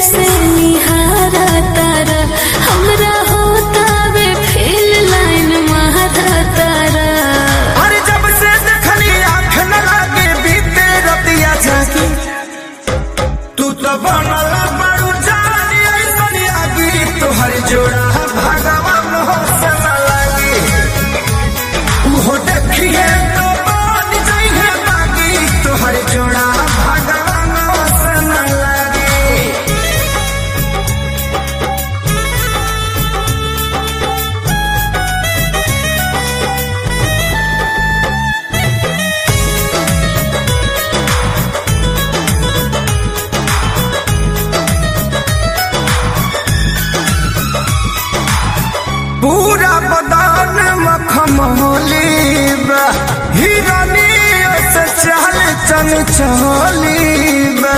से निहारा तारा हमरा होता वे फेल लाइन महारा तारा। अरे जब से देखली आँख न लागे बीते रतिया जागी तू तो बनल बड़ू जानी ऐसन आगी तोहर जोड़ा भगवान हो से न लागी उहो देखिए तो बन जाइए बागी तोहर जोड़ा भगवान हो से न लागी। पूरा बदान मखमली बा हिरनी से चल चल चली बा।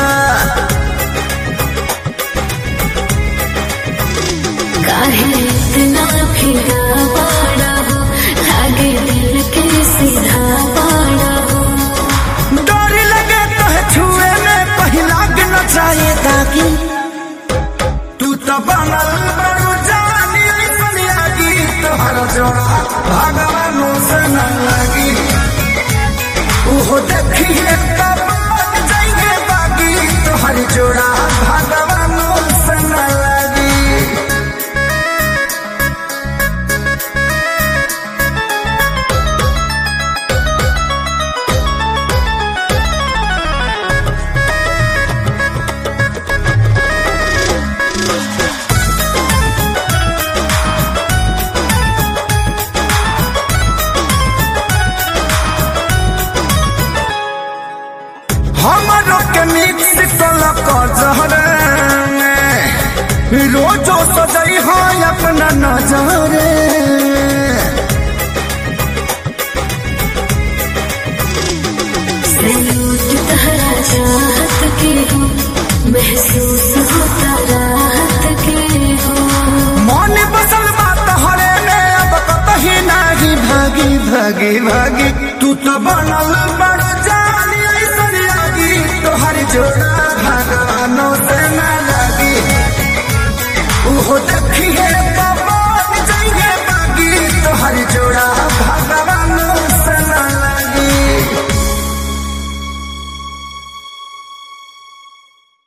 काहे इतना फिरा बाड़ा हो लागे दिल के सीधा बाड़ा हो। डर लगे तो छुए में पहिला के न जाए दागी तू तो बनल बड़ू जानी ऐसन आगी तोहर जोड़ा भगवान से न लगी उहो देखिए तब जाइए बागी तोहर जोड़ा भगवान से न लगी। हमरो के मिक्स कलक जहरे रोजो सजई हो अपना नजरे सयूट तहरा चाहत के हो महसूस होता राहत के हो। मन बसल बात हरे में अब कतही नाही भागी भागी भागी तू तो बनल बड़ जानी ऐसन आगी तोहर जोड़ा भगवान से न लगी उहो देखिए